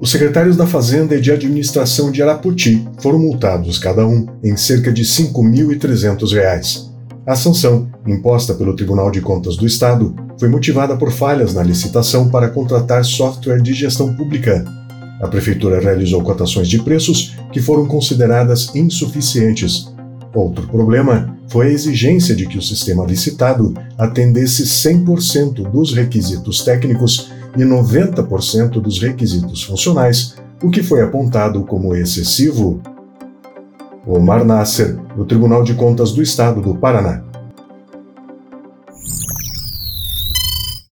Os secretários da Fazenda e de Administração de Arapoti foram multados, cada um, em cerca de R$ 5.300. A sanção, imposta pelo Tribunal de Contas do Estado, foi motivada por falhas na licitação para contratar software de gestão pública. A Prefeitura realizou cotações de preços que foram consideradas insuficientes. Outro problema foi a exigência de que o sistema licitado atendesse 100% dos requisitos técnicos e 90% dos requisitos funcionais, o que foi apontado como excessivo. Omar Nasser, do Tribunal de Contas do Estado do Paraná.